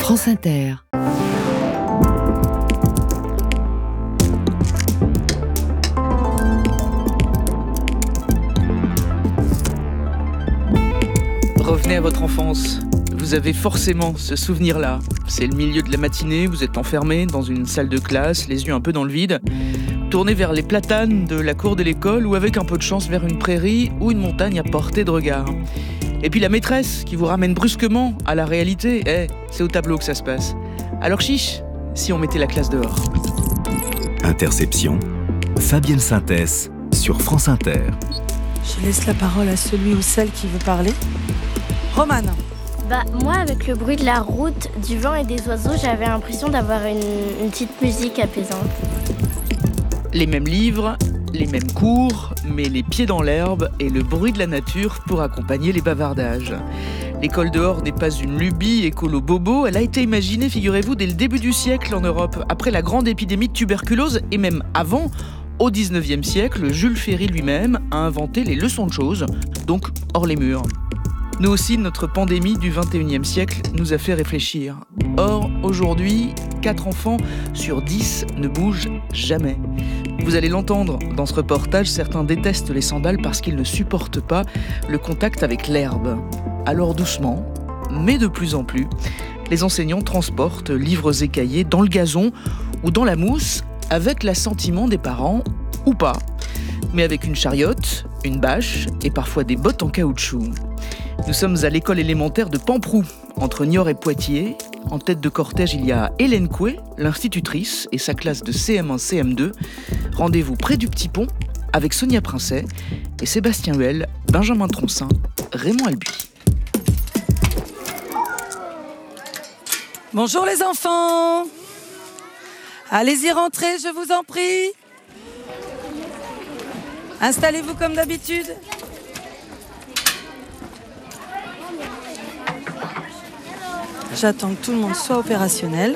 France Inter. Revenez à votre enfance. Vous avez forcément ce souvenir-là. C'est le milieu de la matinée, vous êtes enfermé dans une salle de classe, les yeux un peu dans le vide, tourné vers les platanes de la cour de l'école ou avec un peu de chance vers une prairie ou une montagne à portée de regard. Et puis la maîtresse qui vous ramène brusquement à la réalité. C'est au tableau que ça se passe. Alors chiche, si on mettait la classe dehors. Interception, Fabienne Synthès sur France Inter. Je laisse la parole à celui ou celle qui veut parler. Romane. Moi, avec le bruit de la route, du vent et des oiseaux, j'avais l'impression d'avoir une petite musique apaisante. Les mêmes livres, les mêmes cours, mais les pieds dans l'herbe et le bruit de la nature pour accompagner les bavardages. L'école dehors n'est pas une lubie écolo-bobo, elle a été imaginée, figurez-vous, dès le début du siècle en Europe, après la grande épidémie de tuberculose et même avant. Au 19e siècle, Jules Ferry lui-même a inventé les leçons de choses, donc hors les murs. Nous aussi, notre pandémie du 21e siècle nous a fait réfléchir. Or, aujourd'hui, 4 enfants sur 10 ne bougent jamais. Vous allez l'entendre dans ce reportage, certains détestent les sandales parce qu'ils ne supportent pas le contact avec l'herbe. Alors doucement, mais de plus en plus, les enseignants transportent livres et cahiers dans le gazon ou dans la mousse avec l'assentiment des parents ou pas, mais avec une chariote, une bâche et parfois des bottes en caoutchouc. Nous sommes à l'école élémentaire de Pamproux, entre Niort et Poitiers. En tête de cortège, il y a Hélène Coué, l'institutrice, et sa classe de CM1, CM2. Rendez-vous près du Petit Pont avec Sonia Princet et Sébastien Huel, Benjamin Troncin, Raymond Albuy. Bonjour les enfants. Allez-y rentrer, je vous en prie. Installez-vous comme d'habitude. J'attends que tout le monde soit opérationnel.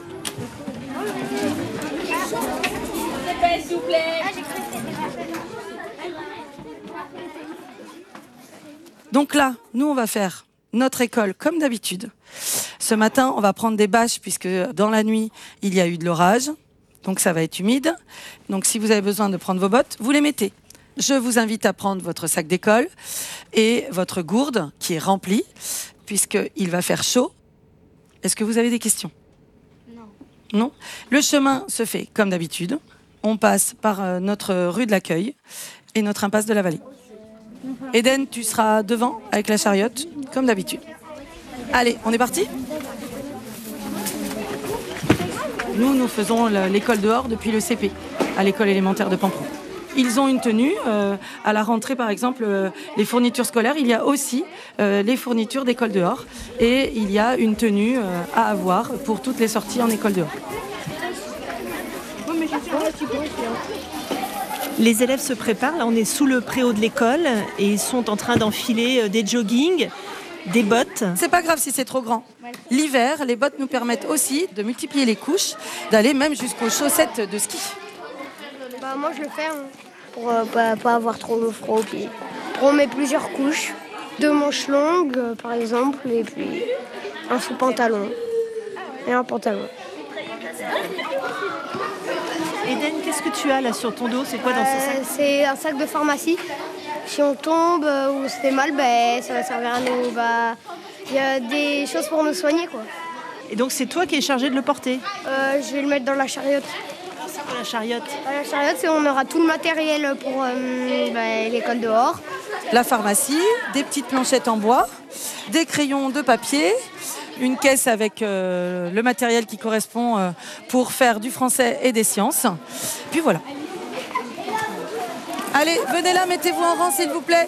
Donc là, nous, on va faire notre école comme d'habitude. Ce matin, on va prendre des bâches puisque dans la nuit, il y a eu de l'orage. Donc ça va être humide. Donc si vous avez besoin de prendre vos bottes, vous les mettez. Je vous invite à prendre votre sac d'école et votre gourde qui est remplie puisqu'il va faire chaud. Est-ce que vous avez des questions ? Non. Le chemin se fait comme d'habitude. On passe par notre rue de l'Accueil et notre impasse de la Vallée. Eden, tu seras devant avec la chariote, comme d'habitude. Allez, on est parti ? Nous faisons l'école dehors depuis le CP, à l'école élémentaire de Pamproux. Ils ont une tenue. À la rentrée, par exemple, les fournitures scolaires, il y a aussi les fournitures d'école dehors. Et il y a une tenue à avoir pour toutes les sorties en école dehors. Les élèves se préparent. Là, on est sous le préau de l'école et ils sont en train d'enfiler des joggings, des bottes. C'est pas grave si c'est trop grand. L'hiver, les bottes nous permettent aussi de multiplier les couches, d'aller même jusqu'aux chaussettes de ski. Moi, je le fais pour pas avoir trop froid aux pieds. On met plusieurs couches, 2 manches longues, par exemple, et puis un sous-pantalon et un pantalon. Eden, qu'est-ce que tu as là sur ton dos ? C'est quoi dans ce sac ? C'est un sac de pharmacie. Si on tombe ou se fait mal, ça va servir à nous. Il y a des choses pour nous soigner, quoi. Et donc c'est toi qui es chargé de le porter ? Je vais le mettre dans la chariote. C'est quoi la chariote ? La chariote, on aura tout le matériel pour l'école dehors. La pharmacie, des petites planchettes en bois, des crayons de papier, une caisse avec le matériel qui correspond pour faire du français et des sciences. Puis voilà. Allez, venez là, mettez-vous en rang s'il vous plaît.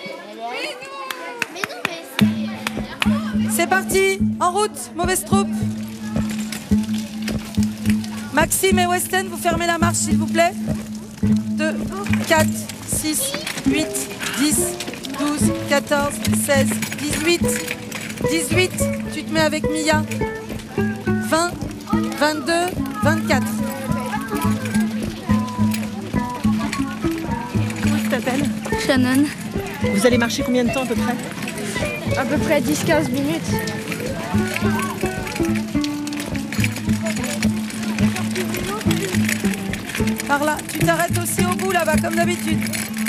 C'est parti, en route, mauvaise troupe. Maxime et Weston, vous fermez la marche s'il vous plaît. 2, 4, 6, 8, 10, 12, 14, 16, 18. 18, tu te mets avec Mia. 20, 22, 24. Comment tu t'appelles ? Shannon. Vous allez marcher combien de temps à peu près ? À peu près 10-15 minutes. Par là, tu t'arrêtes aussi au bout là-bas, comme d'habitude.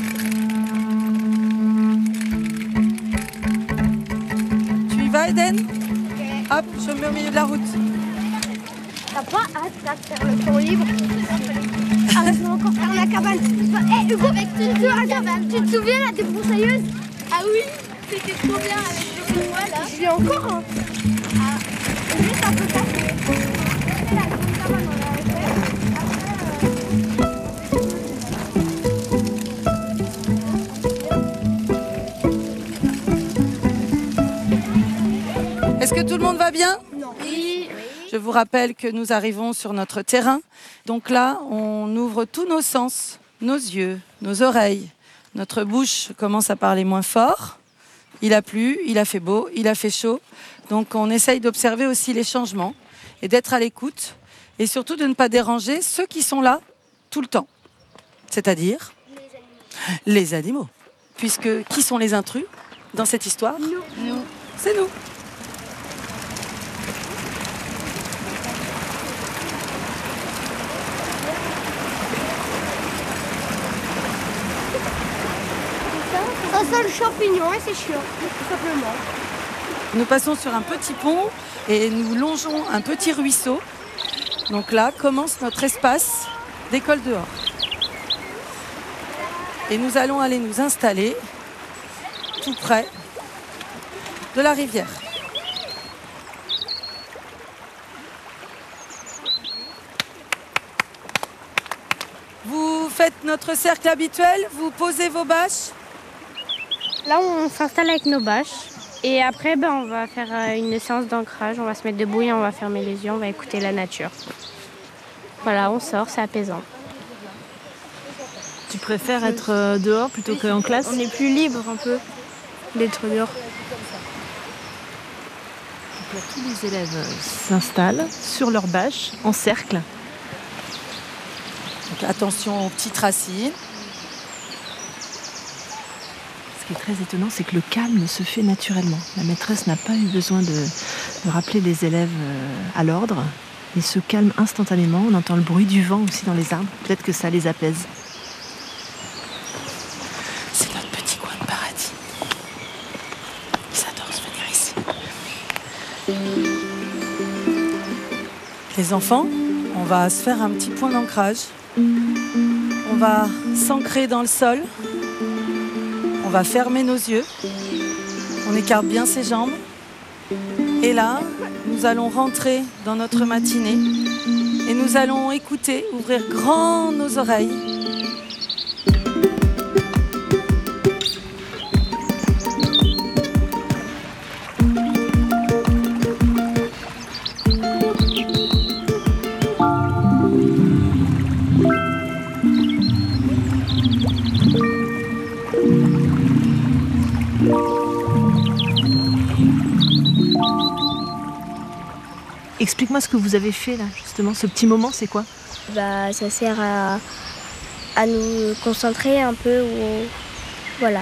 Tu y vas, Eden? Hop, je me mets au milieu de la route. T'as pas hâte là, de faire le temps libre? Ah, je vais encore faire la cabane. Eh, Hugo, tu te souviens la débroussailleuse? Ah oui, c'était trop bien avec le bois là. Je l'ai encore. Hein. Ah, juste un peu cassé. La grande cabane, on l'avait fait. Est-ce que tout le monde va bien? Non. Oui. Je vous rappelle que nous arrivons sur notre terrain. Donc là, on ouvre tous nos sens, nos yeux, nos oreilles. Notre bouche commence à parler moins fort. Il a plu, il a fait beau, il a fait chaud. Donc on essaye d'observer aussi les changements et d'être à l'écoute. Et surtout de ne pas déranger ceux qui sont là tout le temps. C'est-à-dire les animaux. Puisque qui sont les intrus dans cette histoire? Nous. C'est nous. Ça sent le champignon et c'est chiant, tout simplement. Nous passons sur un petit pont et nous longeons un petit ruisseau. Donc là commence notre espace d'école dehors. Et nous allons aller nous installer tout près de la rivière. Vous faites notre cercle habituel, vous posez vos bâches. Là, on s'installe avec nos bâches. Et après, on va faire une séance d'ancrage. On va se mettre debout et on va fermer les yeux. On va écouter la nature. Voilà, on sort, c'est apaisant. Tu préfères être dehors plutôt qu'en classe? On est plus libre un peu d'être dehors. Donc là, tous les élèves s'installent sur leur bâche, en cercle. Donc attention aux petites racines. Ce qui est très étonnant, c'est que le calme se fait naturellement. La maîtresse n'a pas eu besoin de rappeler les élèves à l'ordre. Ils se calment instantanément. On entend le bruit du vent aussi dans les arbres. Peut-être que ça les apaise. C'est notre petit coin de paradis. Ils adorent se venir ici. Les enfants, on va se faire un petit point d'ancrage. On va s'ancrer dans le sol. On va fermer nos yeux. On écarte bien ses jambes. Et là, nous allons rentrer dans notre matinée. Et nous allons écouter, ouvrir grand nos oreilles. Explique-moi ce que vous avez fait là, justement. Ce petit moment, c'est quoi? Ça sert à nous concentrer un peu. Voilà.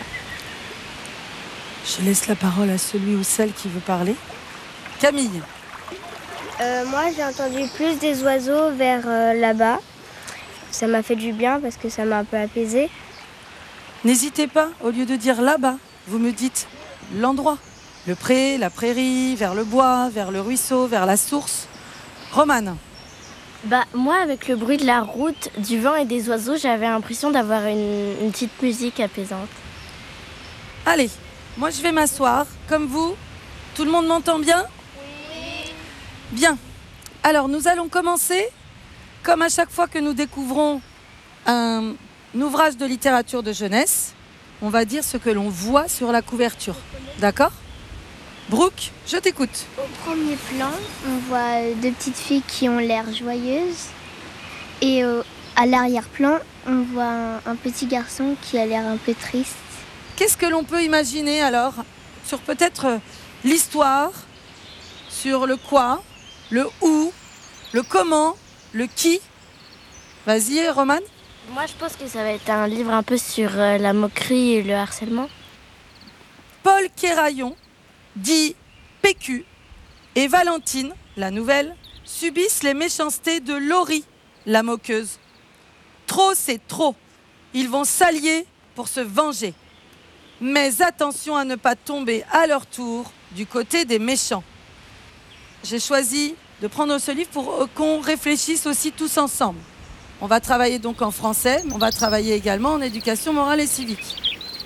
Je laisse la parole à celui ou celle qui veut parler. Camille. Moi, j'ai entendu plus des oiseaux vers là-bas. Ça m'a fait du bien parce que ça m'a un peu apaisée. N'hésitez pas, au lieu de dire là-bas, vous me dites l'endroit. Le pré, la prairie, vers le bois, vers le ruisseau, vers la source. Romane. Moi, avec le bruit de la route, du vent et des oiseaux, j'avais l'impression d'avoir une petite musique apaisante. Allez, moi je vais m'asseoir, comme vous. Tout le monde m'entend bien? Oui. Bien. Alors, nous allons commencer, comme à chaque fois que nous découvrons un ouvrage de littérature de jeunesse, on va dire ce que l'on voit sur la couverture. D'accord? Brooke, je t'écoute. Au premier plan, on voit deux petites filles qui ont l'air joyeuses. Et à l'arrière-plan, on voit un petit garçon qui a l'air un peu triste. Qu'est-ce que l'on peut imaginer alors sur peut-être l'histoire, sur le quoi, le où, le comment, le qui? Vas-y, Romane. Moi, je pense que ça va être un livre un peu sur la moquerie et le harcèlement. Paul Kéraillon, dit PQ, et Valentine, la nouvelle, subissent les méchancetés de Laurie, la moqueuse. Trop, c'est trop. Ils vont s'allier pour se venger. Mais attention à ne pas tomber à leur tour du côté des méchants. J'ai choisi de prendre ce livre pour qu'on réfléchisse aussi tous ensemble. On va travailler donc en français, on va travailler également en éducation morale et civique.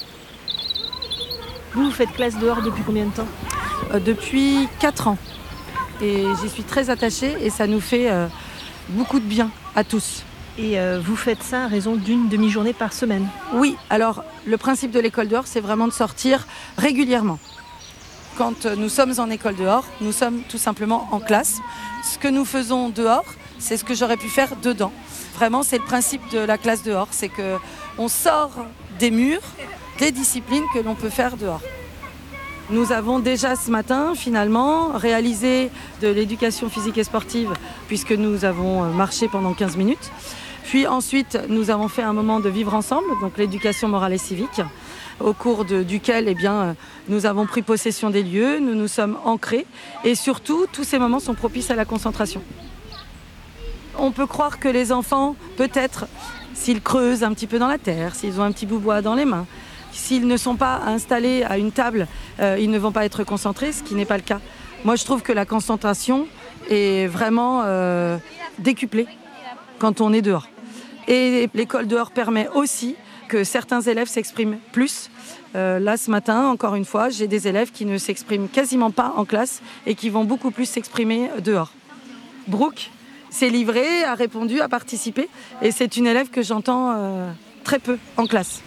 Vous faites classe dehors depuis combien de temps ? Depuis 4 ans. Et j'y suis très attachée et ça nous fait beaucoup de bien à tous. Et vous faites ça à raison d'une demi-journée par semaine ? Oui, alors le principe de l'école dehors, c'est vraiment de sortir régulièrement. Quand nous sommes en école dehors, nous sommes tout simplement en classe. Ce que nous faisons dehors, c'est ce que j'aurais pu faire dedans. Vraiment, c'est le principe de la classe dehors, c'est qu'on sort des murs, des disciplines que l'on peut faire dehors. Nous avons déjà ce matin, finalement, réalisé de l'éducation physique et sportive, puisque nous avons marché pendant 15 minutes. Puis ensuite, nous avons fait un moment de vivre ensemble, donc l'éducation morale et civique, au cours duquel nous avons pris possession des lieux, nous nous sommes ancrés, et surtout, tous ces moments sont propices à la concentration. On peut croire que les enfants, peut-être, s'ils creusent un petit peu dans la terre, s'ils ont un petit bout de bois dans les mains, s'ils ne sont pas installés à une table, ils ne vont pas être concentrés, ce qui n'est pas le cas. Moi, je trouve que la concentration est vraiment décuplée quand on est dehors. Et l'école dehors permet aussi que certains élèves s'expriment plus. Là, ce matin, encore une fois, j'ai des élèves qui ne s'expriment quasiment pas en classe et qui vont beaucoup plus s'exprimer dehors. Brooke s'est livrée, a répondu, a participé. Et c'est une élève que j'entends très peu en classe.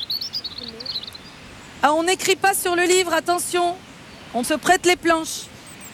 Ah, on n'écrit pas sur le livre, attention, on se prête les planches.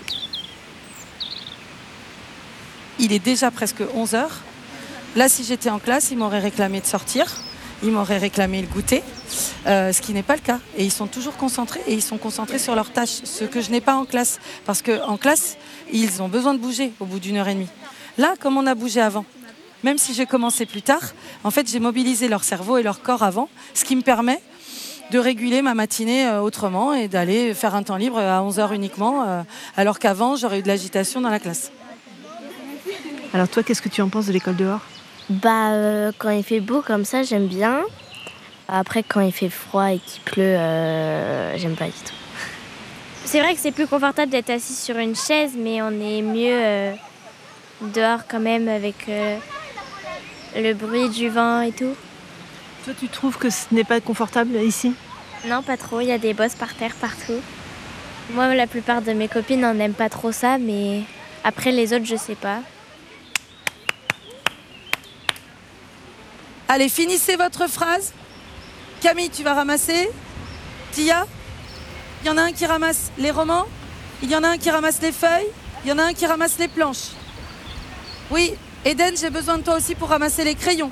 Il est déjà presque 11h. Là, si j'étais en classe, ils m'auraient réclamé de sortir, ils m'auraient réclamé le goûter, ce qui n'est pas le cas. Et ils sont toujours concentrés et ils sont concentrés sur leurs tâches, ce que je n'ai pas en classe. Parce qu'en classe, ils ont besoin de bouger au bout d'1h30. Là, comme on a bougé avant, même si j'ai commencé plus tard, en fait, j'ai mobilisé leur cerveau et leur corps avant, ce qui me permet de réguler ma matinée autrement et d'aller faire un temps libre à 11h uniquement, alors qu'avant, j'aurais eu de l'agitation dans la classe. Alors toi, qu'est-ce que tu en penses de l'école dehors ? Quand il fait beau comme ça, j'aime bien. Après, quand il fait froid et qu'il pleut, j'aime pas du tout. C'est vrai que c'est plus confortable d'être assis sur une chaise, mais on est mieux dehors quand même avec le bruit du vent et tout. Toi, tu trouves que ce n'est pas confortable ici ? Non, pas trop. Il y a des bosses par terre partout. Moi, la plupart de mes copines n'aiment pas trop ça, mais après les autres, je sais pas. Allez, finissez votre phrase. Camille, tu vas ramasser. Tia, il y en a un qui ramasse les romans. Il y en a un qui ramasse les feuilles. Il y en a un qui ramasse les planches. Oui, Eden, j'ai besoin de toi aussi pour ramasser les crayons.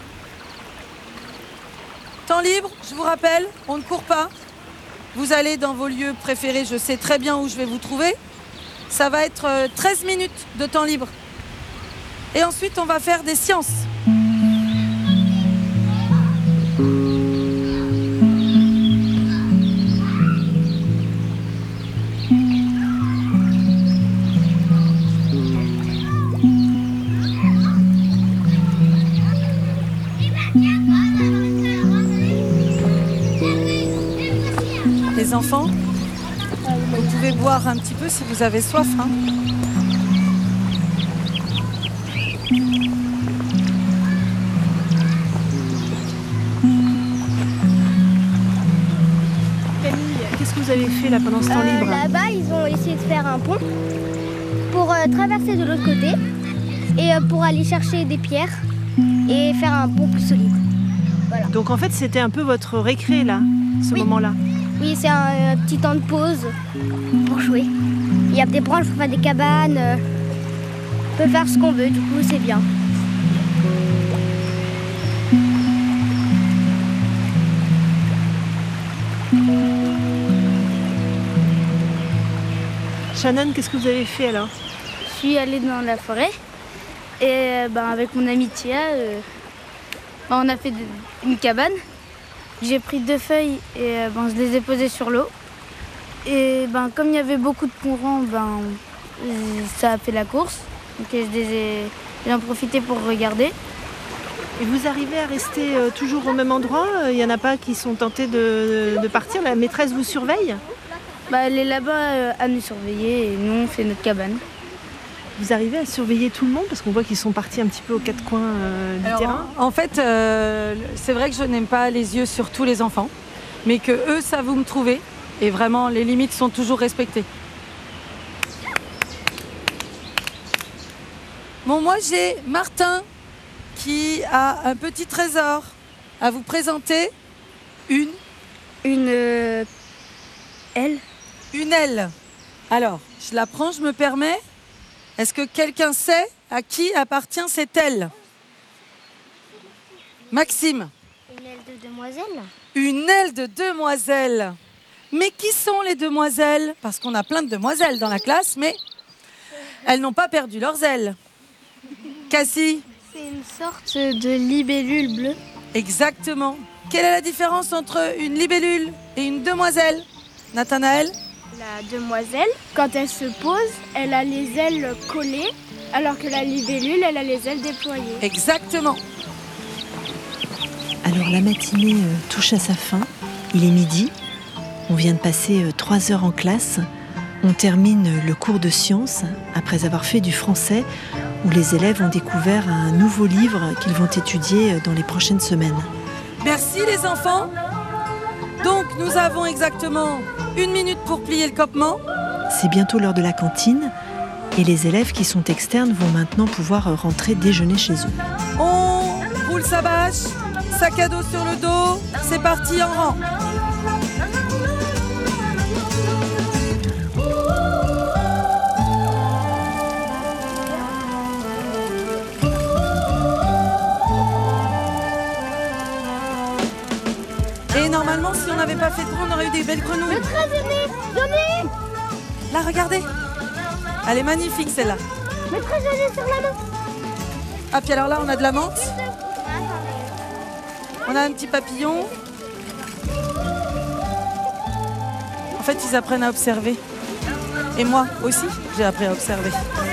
Temps libre, je vous rappelle, on ne court pas. Vous allez dans vos lieux préférés, je sais très bien où je vais vous trouver. Ça va être 13 minutes de temps libre. Et ensuite, on va faire des sciences. Les enfants, vous pouvez boire un petit peu si vous avez soif. Hein. Camille, qu'est-ce que vous avez fait là pendant ce temps libre ? Là-bas, ils ont essayé de faire un pont pour traverser de l'autre côté et pour aller chercher des pierres et faire un pont plus solide. Voilà. Donc en fait, c'était un peu votre récré là, ce moment-là. Oui, c'est un petit temps de pause pour jouer. Il y a des branches pour faire des cabanes. On peut faire ce qu'on veut, du coup, c'est bien. Shannon, qu'est-ce que vous avez fait alors ? Je suis allée dans la forêt et avec mon amie Tia, on a fait une cabane. J'ai pris 2 feuilles et je les ai posées sur l'eau. Et comme il y avait beaucoup de courant, ça a fait la course. Donc j'en ai profité pour regarder. Et vous arrivez à rester toujours au même endroit? Il n'y en a pas qui sont tentés de partir? La maîtresse vous surveille? Elle est là-bas à nous surveiller et nous on fait notre cabane. Vous arrivez à surveiller tout le monde? Parce qu'on voit qu'ils sont partis un petit peu aux quatre coins du terrain. En fait, c'est vrai que je n'aime pas les yeux sur tous les enfants, mais que eux savent où me trouver. Et vraiment, les limites sont toujours respectées. Bon, moi j'ai Martin qui a un petit trésor à vous présenter. Une aile. Une aile. Alors, je la prends, je me permets. Est-ce que quelqu'un sait à qui appartient cette aile? Maxime. Une aile de demoiselle. Une aile de demoiselle. Mais qui sont les demoiselles? Parce qu'on a plein de demoiselles dans la classe, mais elles n'ont pas perdu leurs ailes. Cassie? C'est une sorte de libellule bleue. Exactement. Quelle est la différence entre une libellule et une demoiselle, Nathanaël? La demoiselle, quand elle se pose, elle a les ailes collées, alors que la libellule, elle a les ailes déployées. Exactement. Alors la matinée touche à sa fin. Il est midi. On vient de passer 3 heures en classe. On termine le cours de sciences après avoir fait du français, où les élèves ont découvert un nouveau livre qu'ils vont étudier dans les prochaines semaines. Merci les enfants. Donc nous avons exactement 1 minute pour plier le campement. C'est bientôt l'heure de la cantine et les élèves qui sont externes vont maintenant pouvoir rentrer déjeuner chez eux. On roule sa bâche, sac à dos sur le dos, c'est parti en rang. Et normalement, si on n'avait pas fait trop, on aurait eu des belles grenouilles. J'en ai. Là, regardez. Elle est magnifique, celle-là. Maîtresse, j'en ai sur la main. Ah, puis alors là, on a de la menthe. On a un petit papillon. En fait, ils apprennent à observer. Et moi aussi, j'ai appris à observer.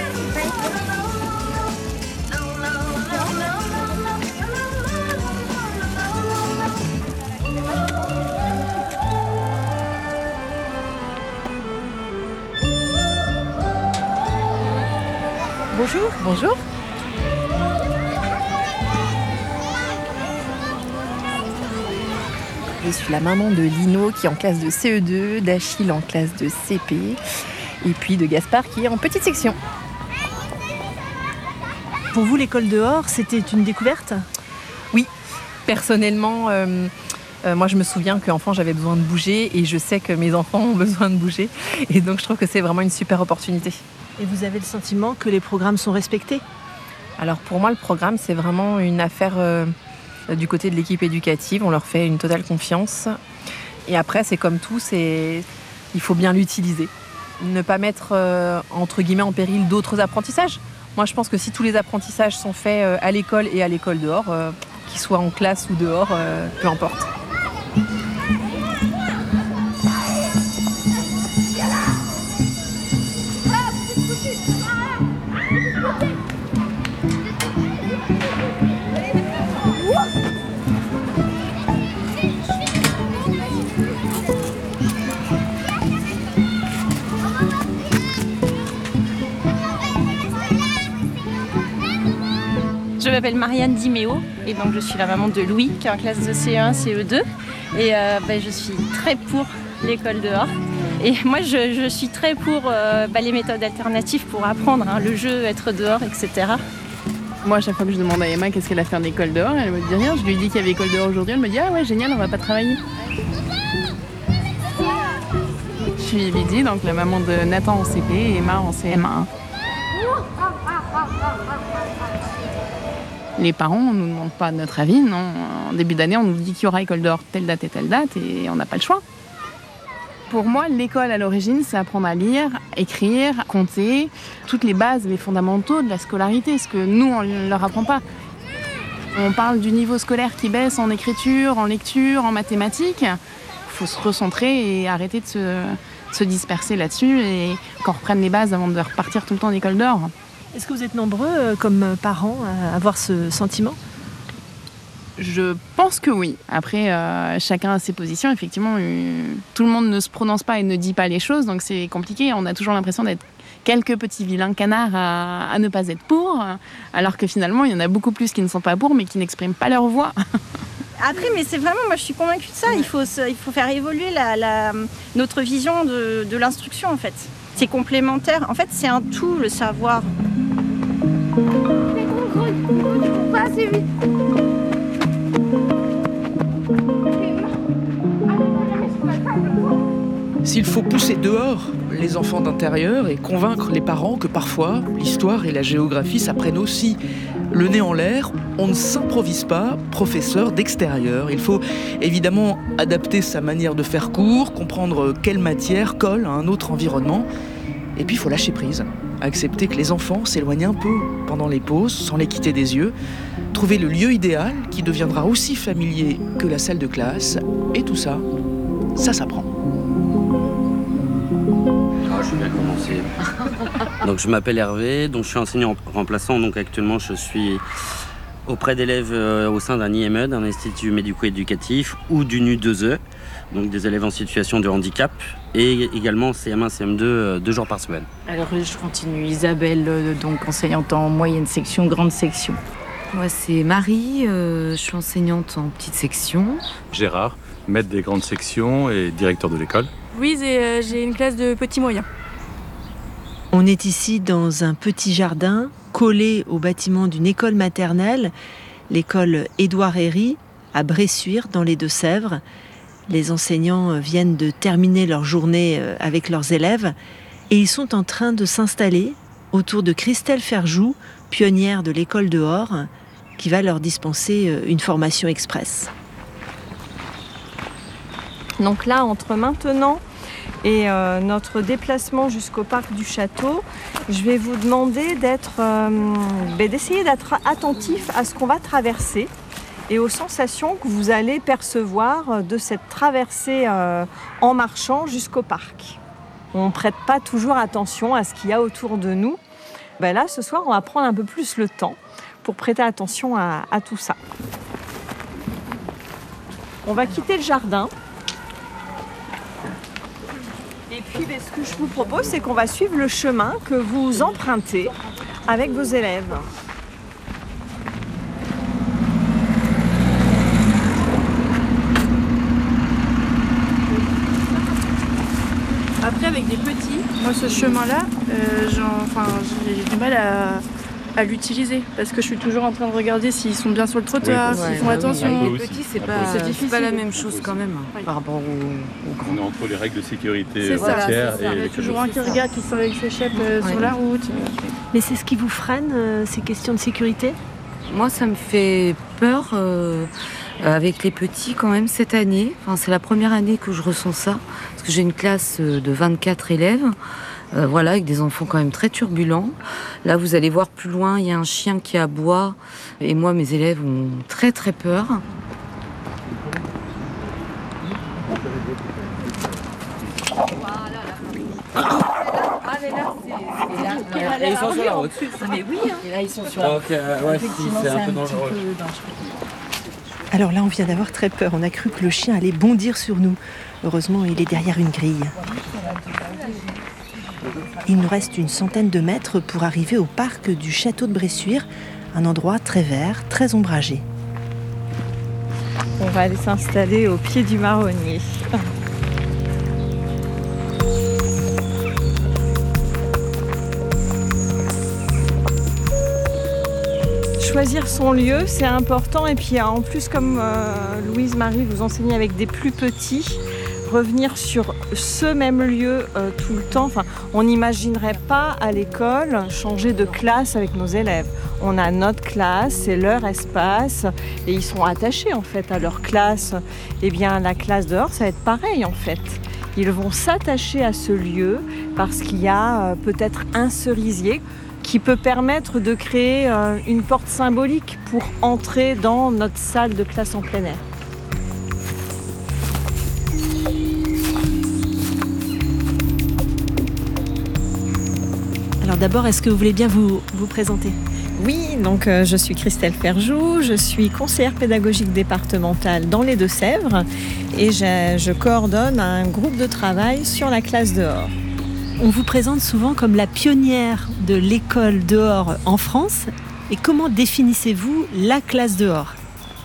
Bonjour. Bonjour. Je suis la maman de Lino qui est en classe de CE2, d'Achille en classe de CP et puis de Gaspard qui est en petite section. Pour vous, l'école dehors, c'était une découverte? Oui, personnellement, moi je me souviens qu'enfant j'avais besoin de bouger et je sais que mes enfants ont besoin de bouger et donc je trouve que c'est vraiment une super opportunité. Et vous avez le sentiment que les programmes sont respectés? Alors pour moi, le programme, c'est vraiment une affaire du côté de l'équipe éducative. On leur fait une totale confiance. Et après, c'est comme tout, il faut bien l'utiliser. Ne pas mettre, entre guillemets, en péril d'autres apprentissages. Moi, je pense que si tous les apprentissages sont faits à l'école et à l'école dehors, qu'ils soient en classe ou dehors, peu importe. Je m'appelle Marianne Diméo et donc je suis la maman de Louis qui est en classe de CE1, CE2 et je suis très pour l'école dehors. Et moi je suis très pour les méthodes alternatives pour apprendre, le jeu, être dehors, etc. Moi, à chaque fois que je demande à Emma qu'est-ce qu'elle a fait en école dehors, elle me dit rien. Je lui dis qu'il y avait école dehors aujourd'hui, elle me dit ah ouais génial, on va pas travailler. Je suis Lydie, donc la maman de Nathan en CP et Emma en CM1. Les parents ne nous demandent pas notre avis, non. En début d'année, on nous dit qu'il y aura école dehors telle date et on n'a pas le choix. Pour moi, l'école à l'origine, c'est apprendre à lire, écrire, compter, toutes les bases, les fondamentaux de la scolarité, ce que nous, on ne leur apprend pas. On parle du niveau scolaire qui baisse en écriture, en lecture, en mathématiques. Il faut se recentrer et arrêter de se disperser là-dessus et qu'on reprenne les bases avant de repartir tout le temps en école dehors. Est-ce que vous êtes nombreux, comme parents, à avoir ce sentiment? Je pense que oui. Après, chacun a ses positions. Effectivement, tout le monde ne se prononce pas et ne dit pas les choses, donc c'est compliqué. On a toujours l'impression d'être quelques petits vilains canards à ne pas être pour, alors que finalement, il y en a beaucoup plus qui ne sont pas pour, mais qui n'expriment pas leur voix. Après, mais c'est vraiment, moi je suis convaincue de ça, il faut faire évoluer notre vision de l'instruction en fait. C'est complémentaire, en fait c'est un tout, le savoir. Pas assez vite. S'il faut pousser dehors les enfants d'intérieur et convaincre les parents que parfois l'histoire et la géographie s'apprennent aussi le nez en l'air, on ne s'improvise pas professeur d'extérieur. Il faut évidemment adapter sa manière de faire cours, comprendre quelle matière colle à un autre environnement. Et puis il faut lâcher prise, accepter que les enfants s'éloignent un peu pendant les pauses sans les quitter des yeux, trouver le lieu idéal qui deviendra aussi familier que la salle de classe. Et tout ça, ça s'apprend. Je vais bien commencer. Donc je m'appelle Hervé, donc je suis enseignant remplaçant. Donc actuellement je suis auprès d'élèves au sein d'un IME, d'un institut médico-éducatif ou d'une U2E, donc des élèves en situation de handicap, et également CM1, CM2, 2 jours par semaine. Alors je continue, Isabelle, donc enseignante en moyenne section, grande section. Moi c'est Marie, je suis enseignante en petite section. Gérard, maître des grandes sections et directeur de l'école. Louise et j'ai une classe de petits moyens. On est ici dans un petit jardin collé au bâtiment d'une école maternelle, l'école Édouard Herry à Bressuire dans les Deux-Sèvres. Les enseignants viennent de terminer leur journée avec leurs élèves et ils sont en train de s'installer autour de Christelle Ferjou, pionnière de l'école dehors, qui va leur dispenser une formation express. Donc là, entre maintenant et notre déplacement jusqu'au parc du château, je vais vous demander d'essayer d'être attentif à ce qu'on va traverser et aux sensations que vous allez percevoir de cette traversée en marchant jusqu'au parc. On ne prête pas toujours attention à ce qu'il y a autour de nous. Là, ce soir, on va prendre un peu plus le temps pour prêter attention à tout ça. On va quitter le jardin. Et puis, ce que je vous propose, c'est qu'on va suivre le chemin que vous empruntez avec vos élèves. Après, avec des petits, moi ce chemin-là, j'ai du mal à l'utiliser parce que je suis toujours en train de regarder s'ils sont bien sur le trottoir, s'ils font attention. Les petits, c'est pas la même chose quand même par rapport aux grands. On est entre les règles de sécurité c'est routière ça. Il y a toujours un qui regarde, qui sort avec ses chèques sur la route. Mais c'est ce qui vous freine, ces questions de sécurité ? Moi, ça me fait peur avec les petits quand même cette année. C'est la première année que je ressens ça parce que j'ai une classe de 24 élèves. Avec des enfants quand même très turbulents. Là, vous allez voir plus loin, il y a un chien qui aboie. Et moi, mes élèves ont très très peur. Et ils sont sur la route. Mais oui, Et là, ils sont sur la route. Donc, c'est un peu dangereux. Alors là, on vient d'avoir très peur. On a cru que le chien allait bondir sur nous. Heureusement, il est derrière une grille. Il nous reste une centaine de mètres pour arriver au parc du château de Bressuire, un endroit très vert, très ombragé. On va aller s'installer au pied du marronnier. Choisir son lieu, c'est important. Et puis en plus, comme Louise Marie vous enseignez avec des plus petits, revenir sur ce même lieu tout le temps. On n'imaginerait pas à l'école changer de classe avec nos élèves. On a notre classe, c'est leur espace et ils sont attachés en fait à leur classe. Eh bien la classe dehors, ça va être pareil en fait. Ils vont s'attacher à ce lieu parce qu'il y a peut-être un cerisier qui peut permettre de créer une porte symbolique pour entrer dans notre salle de classe en plein air. d'abord, est-ce que vous voulez bien vous présenter ? Oui, donc je suis Christelle Ferjou, je suis conseillère pédagogique départementale dans les Deux-Sèvres et je coordonne un groupe de travail sur la classe dehors. On vous présente souvent comme la pionnière de l'école dehors en France. Et comment définissez-vous la classe dehors ?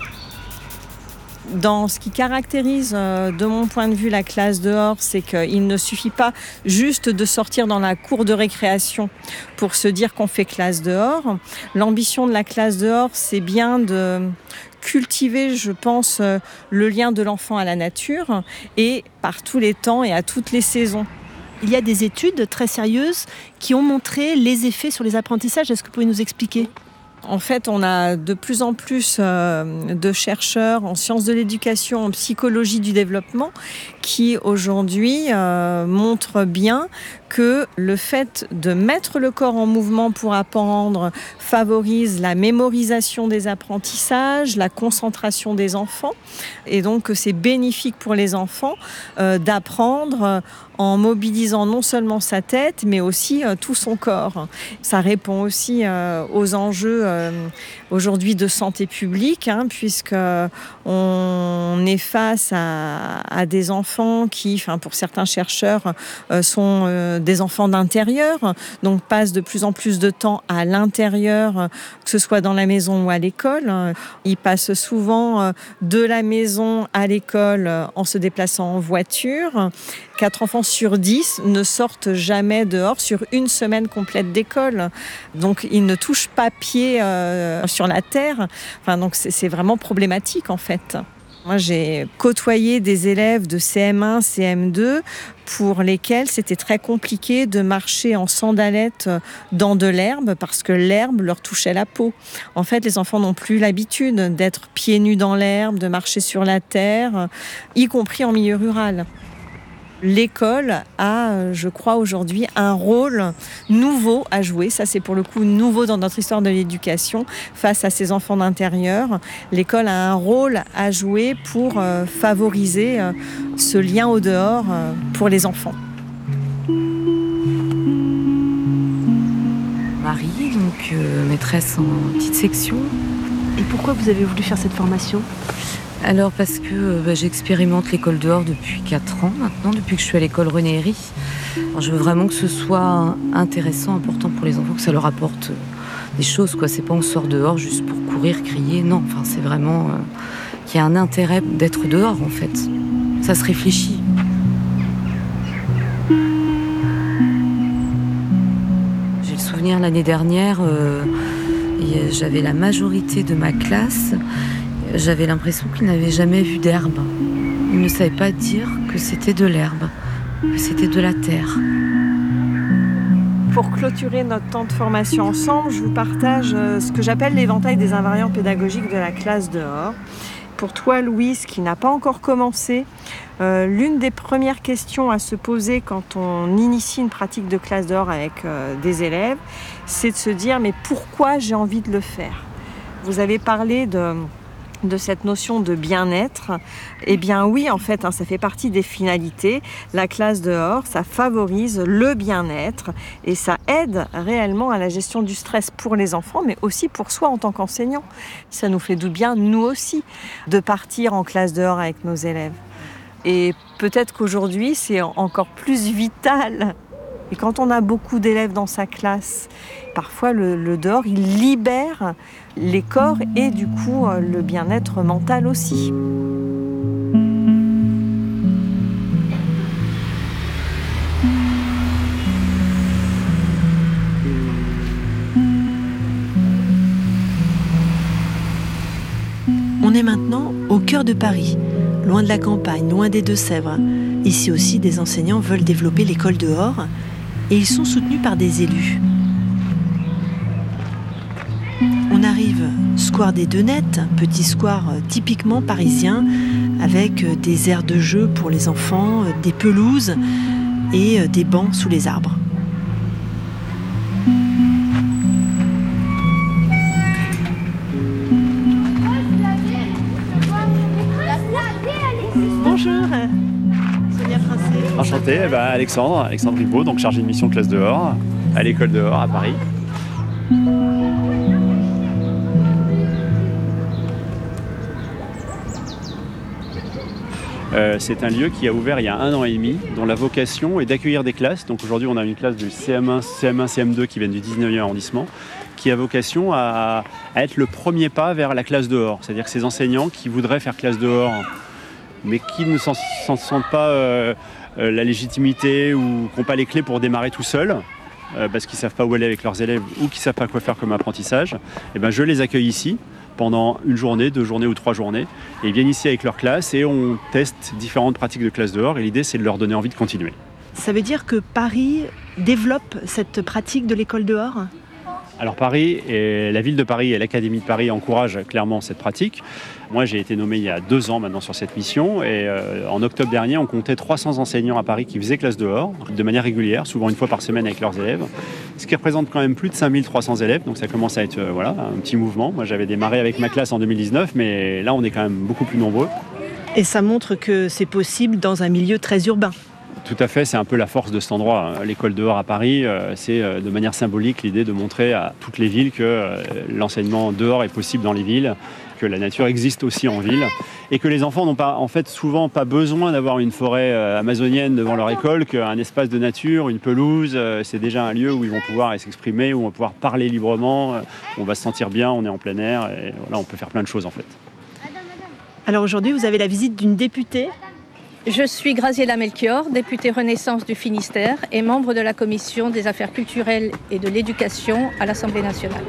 Dans ce qui caractérise, de mon point de vue, la classe dehors, c'est qu'il ne suffit pas juste de sortir dans la cour de récréation pour se dire qu'on fait classe dehors. L'ambition de la classe dehors, c'est bien de cultiver, je pense, le lien de l'enfant à la nature et par tous les temps et à toutes les saisons. Il y a des études très sérieuses qui ont montré les effets sur les apprentissages. Est-ce que vous pouvez nous expliquer ? En fait, on a de plus en plus de chercheurs en sciences de l'éducation, en psychologie du développement, qui aujourd'hui montrent bien que le fait de mettre le corps en mouvement pour apprendre favorise la mémorisation des apprentissages, la concentration des enfants, et donc que c'est bénéfique pour les enfants d'apprendre en mobilisant non seulement sa tête, mais aussi tout son corps. Ça répond aussi aux enjeux aujourd'hui de santé publique, puisque on est face à des enfants qui, pour certains chercheurs, sont des enfants d'intérieur, donc passent de plus en plus de temps à l'intérieur, que ce soit dans la maison ou à l'école. Ils passent souvent de la maison à l'école en se déplaçant en voiture. 4 enfants sur 10 ne sortent jamais dehors sur une semaine complète d'école. Donc, ils ne touchent pas pied sur la terre. Donc, c'est vraiment problématique, en fait. Moi, j'ai côtoyé des élèves de CM1, CM2 pour lesquels c'était très compliqué de marcher en sandalettes dans de l'herbe parce que l'herbe leur touchait la peau. En fait, les enfants n'ont plus l'habitude d'être pieds nus dans l'herbe, de marcher sur la terre, y compris en milieu rural. L'école a, je crois, aujourd'hui un rôle nouveau à jouer. Ça, c'est pour le coup nouveau dans notre histoire de l'éducation face à ces enfants d'intérieur. L'école a un rôle à jouer pour favoriser ce lien au dehors pour les enfants. Marie, donc maîtresse en petite section. Et pourquoi vous avez voulu faire cette formation ? Alors parce que j'expérimente l'école dehors depuis 4 ans maintenant, depuis que je suis à l'école René Herry. Alors, je veux vraiment que ce soit intéressant, important pour les enfants, que ça leur apporte des choses, quoi. C'est pas on sort dehors juste pour courir, crier, non. C'est vraiment qu'il y a un intérêt d'être dehors en fait. Ça se réfléchit. J'ai le souvenir l'année dernière, j'avais la majorité de ma classe. J'avais l'impression qu'ils n'avaient jamais vu d'herbe. Ils ne savaient pas dire que c'était de l'herbe, que c'était de la terre. Pour clôturer notre temps de formation ensemble, je vous partage ce que j'appelle l'éventail des invariants pédagogiques de la classe dehors. Pour toi, Louise, qui n'a pas encore commencé, l'une des premières questions à se poser quand on initie une pratique de classe dehors avec des élèves, c'est de se dire « mais pourquoi j'ai envie de le faire ?» Vous avez parlé de cette notion de bien-être. Eh bien oui, en fait, ça fait partie des finalités. La classe dehors, ça favorise le bien-être et ça aide réellement à la gestion du stress pour les enfants, mais aussi pour soi en tant qu'enseignant. Ça nous fait du bien, nous aussi, de partir en classe dehors avec nos élèves. Et peut-être qu'aujourd'hui, c'est encore plus vital. Et quand on a beaucoup d'élèves dans sa classe, parfois le dehors, il libère les corps et du coup le bien-être mental aussi. On est maintenant au cœur de Paris, loin de la campagne, loin des Deux-Sèvres. Ici aussi, des enseignants veulent développer l'école dehors et ils sont soutenus par des élus. On arrive square des Deux-Nettes, petit square typiquement parisien, avec des aires de jeu pour les enfants, des pelouses et des bancs sous les arbres. Bonjour, Sonia Princé. Enchanté, Alexandre Ribaud, donc chargé de mission classe dehors à l'école dehors à Paris. C'est un lieu qui a ouvert il y a 1 an et demi, dont la vocation est d'accueillir des classes. Donc aujourd'hui, on a une classe du CM1, CM2 qui viennent du 19e arrondissement, qui a vocation à être le premier pas vers la classe dehors. C'est-à-dire que ces enseignants qui voudraient faire classe dehors, mais qui ne s'en sentent pas la légitimité ou qui n'ont pas les clés pour démarrer tout seuls, parce qu'ils ne savent pas où aller avec leurs élèves ou qu'ils ne savent pas quoi faire comme apprentissage, et ben je les accueille ici pendant 1 journée, 2 journées ou 3 journées. Et ils viennent ici avec leur classe et on teste différentes pratiques de classe dehors. Et l'idée, c'est de leur donner envie de continuer. Ça veut dire que Paris développe cette pratique de l'école dehors ? Alors Paris, et la ville de Paris et l'Académie de Paris encouragent clairement cette pratique. Moi, j'ai été nommé il y a 2 ans maintenant sur cette mission. Et en octobre dernier, on comptait 300 enseignants à Paris qui faisaient classe dehors, de manière régulière, souvent 1 fois par semaine avec leurs élèves. Ce qui représente quand même plus de 5300 élèves. Donc ça commence à être un petit mouvement. Moi, j'avais démarré avec ma classe en 2019, mais là, on est quand même beaucoup plus nombreux. Et ça montre que c'est possible dans un milieu très urbain. Tout à fait, c'est un peu la force de cet endroit. L'école dehors à Paris, c'est de manière symbolique l'idée de montrer à toutes les villes que l'enseignement dehors est possible dans les villes, que la nature existe aussi en ville et que les enfants n'ont pas, souvent pas besoin d'avoir une forêt amazonienne devant leur école, qu'un espace de nature, une pelouse, c'est déjà un lieu où ils vont pouvoir s'exprimer, où on va pouvoir parler librement, où on va se sentir bien, on est en plein air et voilà, on peut faire plein de choses en fait. Alors aujourd'hui, vous avez la visite d'une députée. Je suis Graziella Melchior, députée Renaissance du Finistère et membre de la Commission des Affaires culturelles et de l'Éducation à l'Assemblée nationale.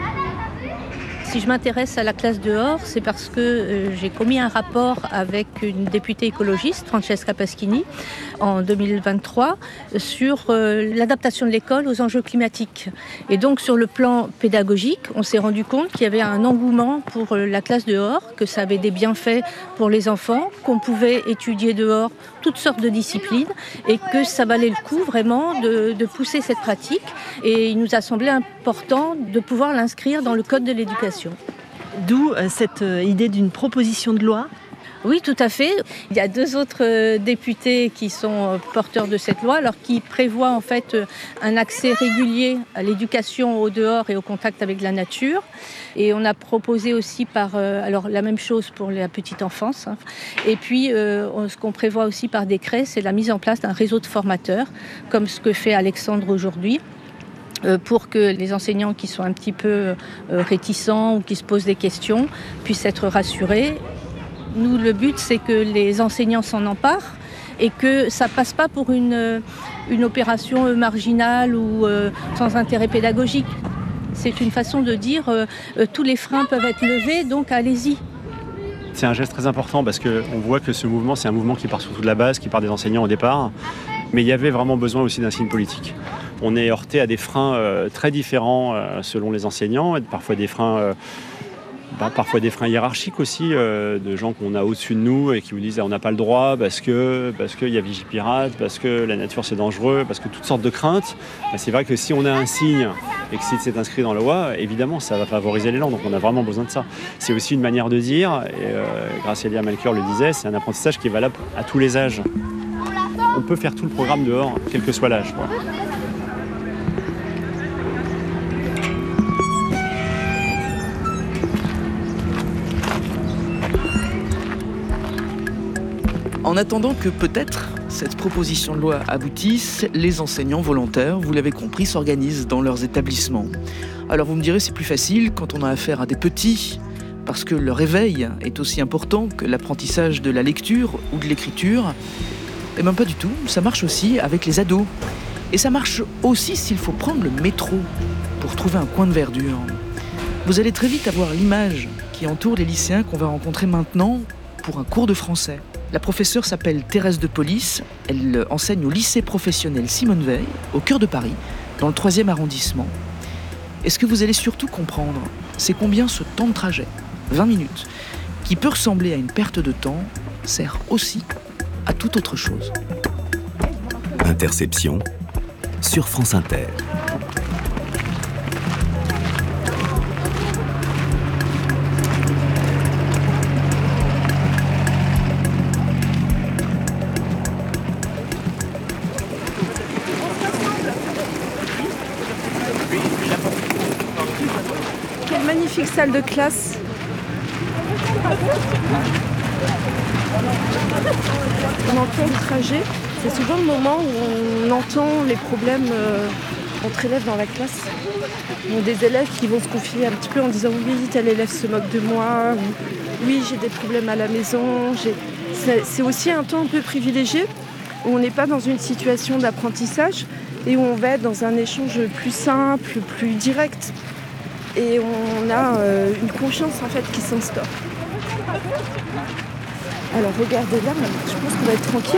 Si je m'intéresse à la classe dehors, c'est parce que j'ai commis un rapport avec une députée écologiste, Francesca Paschini, en 2023, sur l'adaptation de l'école aux enjeux climatiques. Et donc sur le plan pédagogique, on s'est rendu compte qu'il y avait un engouement pour la classe dehors, que ça avait des bienfaits pour les enfants, qu'on pouvait étudier dehors toutes sortes de disciplines et que ça valait le coup vraiment de pousser cette pratique. Et il nous a semblé important de pouvoir l'inscrire dans le Code de l'éducation. D'où cette idée d'une proposition de loi ? Oui, tout à fait. Il y a 2 autres députés qui sont porteurs de cette loi, alors qui prévoient en fait un accès régulier à l'éducation au dehors et au contact avec la nature. Et on a proposé aussi alors la même chose pour la petite enfance. Et puis ce qu'on prévoit aussi par décret, c'est la mise en place d'un réseau de formateurs, comme ce que fait Alexandre aujourd'hui, pour que les enseignants qui sont un petit peu réticents ou qui se posent des questions puissent être rassurés. Nous, le but, c'est que les enseignants s'en emparent et que ça ne passe pas pour une opération marginale ou sans intérêt pédagogique. C'est une façon de dire tous les freins peuvent être levés, donc allez-y. C'est un geste très important parce qu'on voit que ce mouvement, c'est un mouvement qui part surtout de la base, qui part des enseignants au départ. Mais il y avait vraiment besoin aussi d'un signe politique. On est heurté à des freins très différents selon les enseignants, et parfois des freins hiérarchiques aussi, de gens qu'on a au-dessus de nous et qui vous disent on n'a pas le droit parce qu'il y a Vigipirate, parce que la nature c'est dangereux, parce que toutes sortes de craintes. C'est vrai que si on a un signe et que si c'est inscrit dans la loi, évidemment ça va favoriser l'élan, donc on a vraiment besoin de ça. C'est aussi une manière de dire, et Graziella Melchior le disait, c'est un apprentissage qui est valable à tous les âges. On peut faire tout le programme dehors, quel que soit l'âge. En attendant que peut-être cette proposition de loi aboutisse, les enseignants volontaires, vous l'avez compris, s'organisent dans leurs établissements. Alors vous me direz, c'est plus facile quand on a affaire à des petits, parce que leur éveil est aussi important que l'apprentissage de la lecture ou de l'écriture. Eh bien pas du tout, ça marche aussi avec les ados. Et ça marche aussi s'il faut prendre le métro pour trouver un coin de verdure. Vous allez très vite avoir l'image qui entoure les lycéens qu'on va rencontrer maintenant pour un cours de français. La professeure s'appelle Thérèse de Police, elle enseigne au lycée professionnel Simone Veil, au cœur de Paris, dans le 3e arrondissement. Et ce que vous allez surtout comprendre, c'est combien ce temps de trajet, 20 minutes, qui peut ressembler à une perte de temps, sert aussi à toute autre chose. Interception sur France Inter. magnifique salle de classe. On entend le trajet. C'est souvent le moment où on entend les problèmes entre élèves dans la classe. Il y a des élèves qui vont se confier un petit peu en disant oui, tel élève se moque de moi, ou oui, j'ai des problèmes à la maison. C'est aussi un temps un peu privilégié où on n'est pas dans une situation d'apprentissage et où on va être dans un échange plus simple, plus direct. Et on a une confiance en fait qui s'instaure. Alors regardez là, je pense qu'on va être tranquille.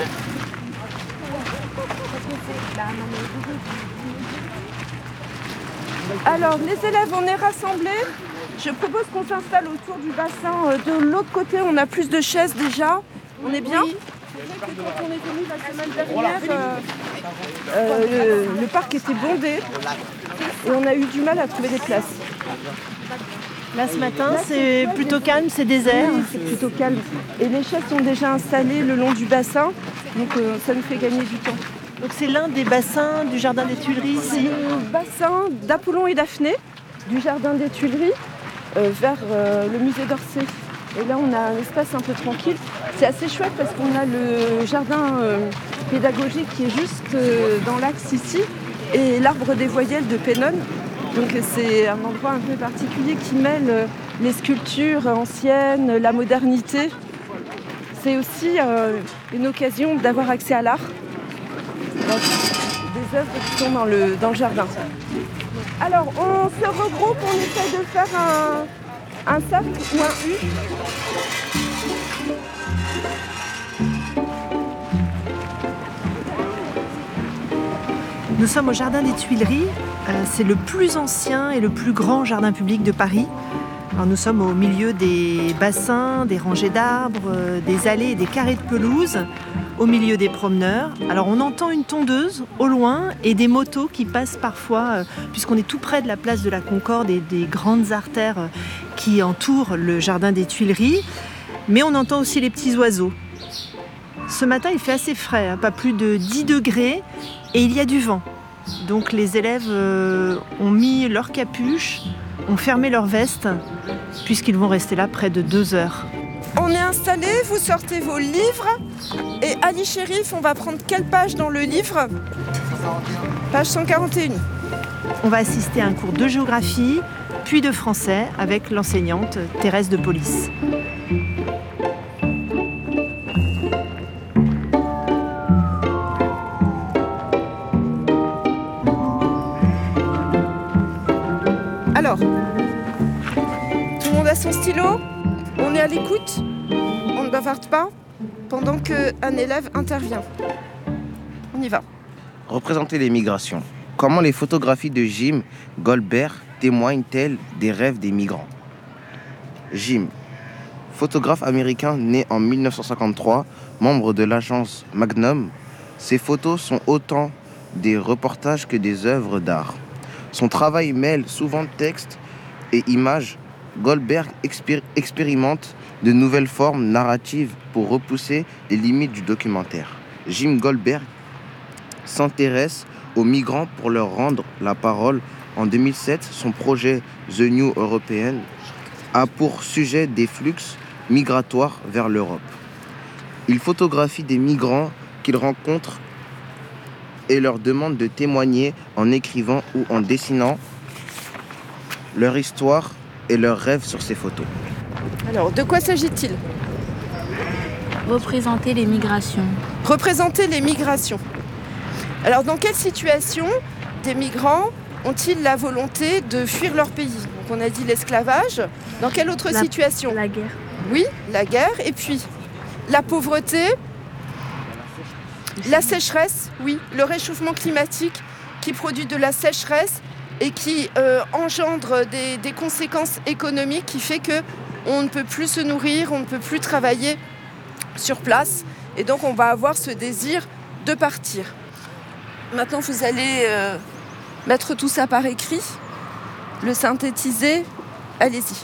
Alors les élèves, on est rassemblés. Je propose qu'on s'installe autour du bassin. De l'autre côté, on a plus de chaises déjà. On est bien. Quand on est venu la semaine dernière, le parc était bondé et on a eu du mal à trouver des places. Là ce matin, c'est plutôt calme, c'est désert. Oui, c'est plutôt calme. Et les chaises sont déjà installées le long du bassin, donc ça nous fait gagner du temps. Donc c'est l'un des bassins du Jardin des Tuileries ici. Le bassin d'Apollon et Daphné, du Jardin des Tuileries, vers le musée d'Orsay. Et là, on a un espace un peu tranquille. C'est assez chouette parce qu'on a le jardin pédagogique qui est juste dans l'axe ici et l'arbre des voyelles de Pénonne. Donc c'est un endroit un peu particulier qui mêle les sculptures anciennes, la modernité. C'est aussi une occasion d'avoir accès à l'art. Des œuvres qui sont dans le jardin. Alors, on se regroupe, on essaie de faire un cercle ou un U. Nous sommes au Jardin des Tuileries. C'est le plus ancien et le plus grand jardin public de Paris. Alors nous sommes au milieu des bassins, des rangées d'arbres, des allées et des carrés de pelouse, au milieu des promeneurs. Alors on entend une tondeuse au loin et des motos qui passent parfois, puisqu'on est tout près de la place de la Concorde et des grandes artères qui entourent le Jardin des Tuileries. Mais on entend aussi les petits oiseaux. Ce matin, il fait assez frais, pas plus de 10 degrés, et il y a du vent. Donc les élèves ont mis leur capuche, ont fermé leur veste, puisqu'ils vont rester là près de 2 heures. On est installés, vous sortez vos livres. Et Ali Chérif, on va prendre quelle page dans le livre? Page 141. On va assister à un cours de géographie, puis de français, avec l'enseignante Thérèse de Police. Alors, tout le monde a son stylo, on est à l'écoute, on ne bavarde pas pendant qu'un élève intervient. On y va. Représenter les migrations. Comment les photographies de Jim Goldberg témoignent-elles des rêves des migrants? Jim, photographe américain né en 1953, membre de l'agence Magnum, ses photos sont autant des reportages que des œuvres d'art. Son travail mêle souvent texte et images. Goldberg expérimente de nouvelles formes narratives pour repousser les limites du documentaire. Jim Goldberg s'intéresse aux migrants pour leur rendre la parole. En 2007, son projet The New European a pour sujet des flux migratoires vers l'Europe. Il photographie des migrants qu'il rencontre et leur demande de témoigner en écrivant ou en dessinant leur histoire et leurs rêves sur ces photos. Alors, de quoi s'agit-il? Représenter les migrations. Représenter les migrations. Alors, dans quelle situation des migrants ont-ils la volonté de fuir leur pays? Donc, on a dit l'esclavage. Dans quelle autre situation? La guerre. Oui, la guerre. Et puis, la pauvreté, la sécheresse, oui, le réchauffement climatique qui produit de la sécheresse et qui engendre des conséquences économiques qui fait qu'on ne peut plus se nourrir, on ne peut plus travailler sur place. Et donc, on va avoir ce désir de partir. Maintenant, vous allez mettre tout ça par écrit, le synthétiser. Allez-y.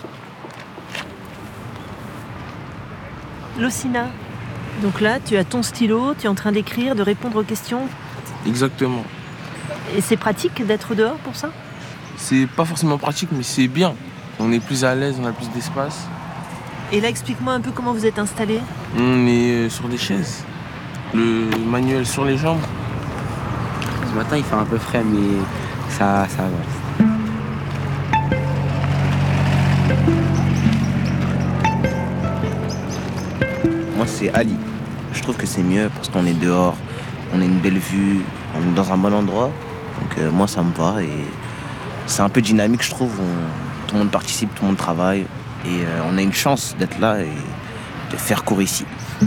Lucina, donc là, tu as ton stylo, tu es en train d'écrire, de répondre aux questions. Exactement. Et c'est pratique d'être dehors pour ça? C'est pas forcément pratique, mais c'est bien. On est plus à l'aise, on a plus d'espace. Et là, explique-moi un peu comment vous êtes installés. On est sur des chaises. Le manuel sur les jambes. Ce matin, il fait un peu frais, mais ça va. Moi, c'est Ali. Je trouve que c'est mieux parce qu'on est dehors, on a une belle vue, on est dans un bon endroit. Donc moi, ça me va et c'est un peu dynamique, je trouve. Tout le monde participe, tout le monde travaille et on a une chance d'être là et de faire cours ici.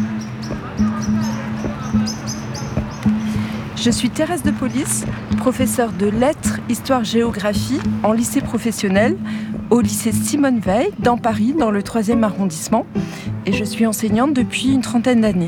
Je suis Thérèse de Police, professeure de lettres, histoire-géographie en lycée professionnel au lycée Simone Veil dans Paris, dans le 3e arrondissement. Et je suis enseignante depuis une 30aine d'années.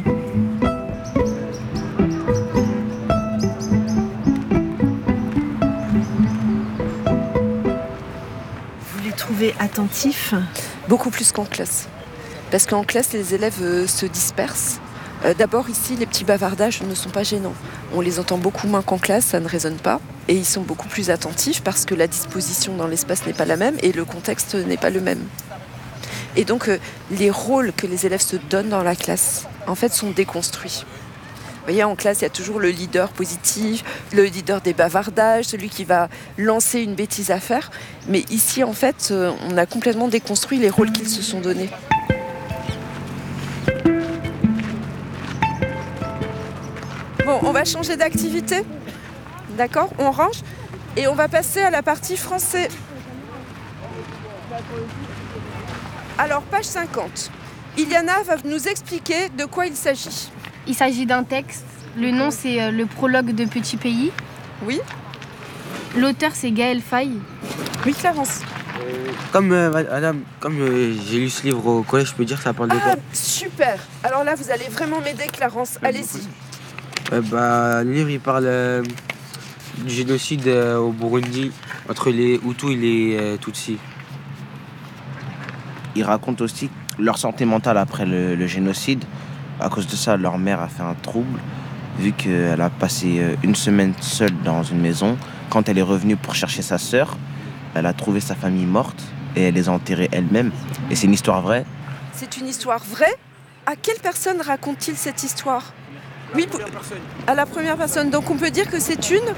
Vous les trouvez attentifs? Beaucoup plus qu'en classe. Parce qu'en classe, les élèves se dispersent. D'abord, ici, les petits bavardages ne sont pas gênants. On les entend beaucoup moins qu'en classe, ça ne résonne pas. Et ils sont beaucoup plus attentifs parce que la disposition dans l'espace n'est pas la même et le contexte n'est pas le même. Et donc, les rôles que les élèves se donnent dans la classe, en fait, sont déconstruits. Vous voyez, en classe, il y a toujours le leader positif, le leader des bavardages, celui qui va lancer une bêtise à faire. Mais ici, en fait, on a complètement déconstruit les rôles qu'ils se sont donnés. Bon, on va changer d'activité. D'accord ? On range et on va passer à la partie français. Alors, page 50. Iliana va nous expliquer de quoi il s'agit. Il s'agit d'un texte. Le nom, c'est le prologue de Petit Pays. Oui. L'auteur, c'est Gaël Faye. Oui, Clarence. Madame, j'ai lu ce livre au collège, je peux dire que ça parle de quoi? Super. Alors là, vous allez vraiment m'aider, Clarence. Allez-y. Le livre, il parle du génocide au Burundi entre les Hutus et les Tutsis. Ils racontent aussi leur santé mentale après le génocide. À cause de ça, leur mère a fait un trouble, vu qu'elle a passé une semaine seule dans une maison. Quand elle est revenue pour chercher sa sœur, elle a trouvé sa famille morte et elle les a enterrés elle-même. Et c'est une histoire vraie. C'est une histoire vraie? À quelle personne raconte-t-il cette histoire? Oui, à la première personne. Donc on peut dire que c'est une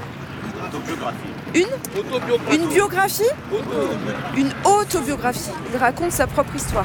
biographie? Une autobiographie. Il raconte sa propre histoire.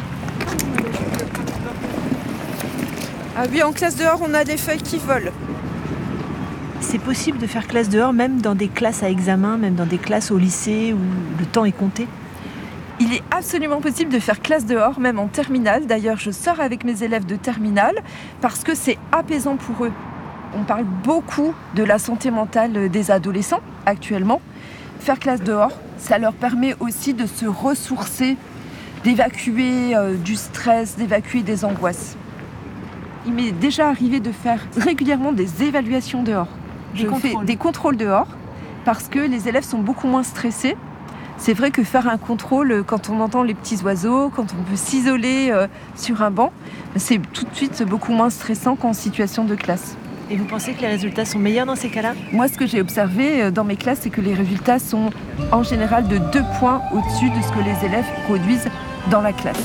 Ah oui, en classe dehors, on a des feuilles qui volent. C'est possible de faire classe dehors, même dans des classes à examen, même dans des classes au lycée où le temps est compté? Il est absolument possible de faire classe dehors, même en terminale. D'ailleurs, je sors avec mes élèves de terminale parce que c'est apaisant pour eux. On parle beaucoup de la santé mentale des adolescents actuellement. Faire classe dehors, ça leur permet aussi de se ressourcer, d'évacuer du stress, d'évacuer des angoisses. Il m'est déjà arrivé de faire régulièrement des évaluations dehors. Je fais des contrôles dehors parce que les élèves sont beaucoup moins stressés. C'est vrai que faire un contrôle, quand on entend les petits oiseaux, quand on peut s'isoler sur un banc, c'est tout de suite beaucoup moins stressant qu'en situation de classe. Et vous pensez que les résultats sont meilleurs dans ces cas-là? Moi, ce que j'ai observé dans mes classes, c'est que les résultats sont en général de 2 points au-dessus de ce que les élèves produisent dans la classe.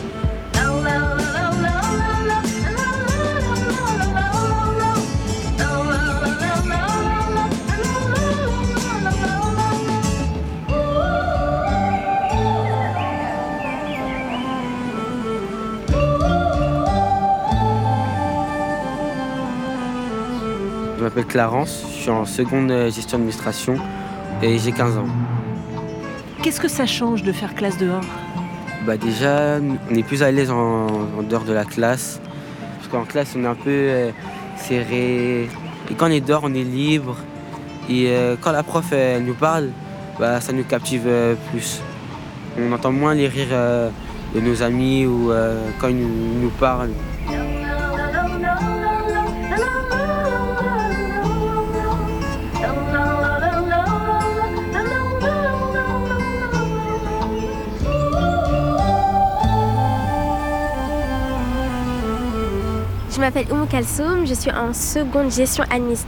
Je m'appelle Clarence, je suis en seconde gestion d'administration et j'ai 15 ans. Qu'est-ce que ça change de faire classe dehors? Déjà, on est plus à l'aise en dehors de la classe. Parce qu'en classe, on est un peu serré. Et quand on est dehors, on est libre. Et quand la prof elle nous parle, ça nous captive plus. On entend moins les rires de nos amis ou quand ils nous parlent. Je m'appelle Oum Kalsoum, je suis en seconde gestion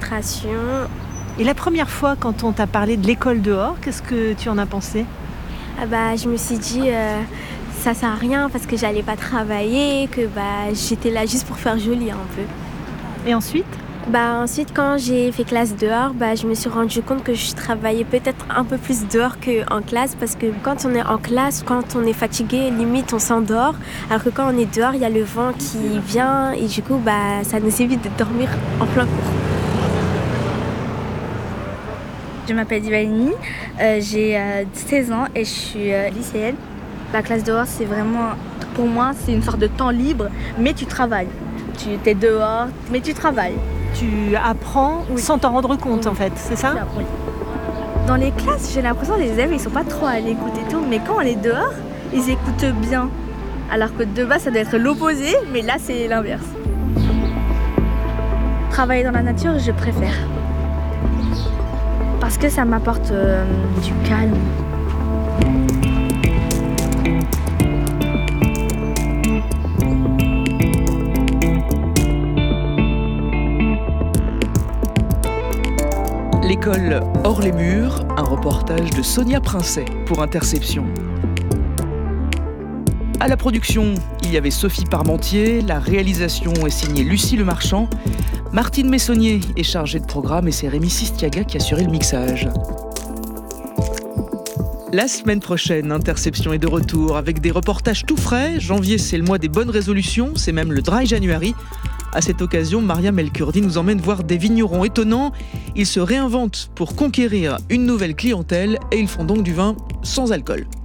administration. Et la première fois, quand on t'a parlé de l'école dehors, qu'est-ce que tu en as pensé? Je me suis dit ça sert à rien parce que j'allais pas travailler, que j'étais là juste pour faire joli un peu. Et ensuite ? Ensuite, quand j'ai fait classe dehors, je me suis rendu compte que je travaillais peut-être un peu plus dehors qu'en classe, parce que quand on est en classe, quand on est fatigué, limite on s'endort, alors que quand on est dehors, il y a le vent qui vient et du coup ça nous évite de dormir en plein cours. Je m'appelle Divani, j'ai 16 ans et je suis lycéenne. La classe dehors, c'est vraiment, pour moi, c'est une sorte de temps libre, mais tu travailles. Tu es dehors, mais tu travailles. Tu apprends sans t'en rendre compte, en fait, c'est ça ? Oui. Dans les classes, j'ai l'impression que les élèves, ils sont pas trop à l'écoute et tout, mais quand on est dehors, ils écoutent bien. Alors que de base, ça doit être l'opposé, mais là, c'est l'inverse. Travailler dans la nature, je préfère. Parce que ça m'apporte du calme. L'école hors les murs, un reportage de Sonia Princet pour Interception. À la production, il y avait Sophie Parmentier, la réalisation est signée Lucie Lemarchand, Martine Messonnier est chargée de programme et c'est Rémi Sistiaga qui assurait le mixage. La semaine prochaine, Interception est de retour avec des reportages tout frais. Janvier, c'est le mois des bonnes résolutions, c'est même le Dry January. À cette occasion, Mariam El-Kurdi nous emmène voir des vignerons étonnants. Ils se réinventent pour conquérir une nouvelle clientèle et ils font donc du vin sans alcool.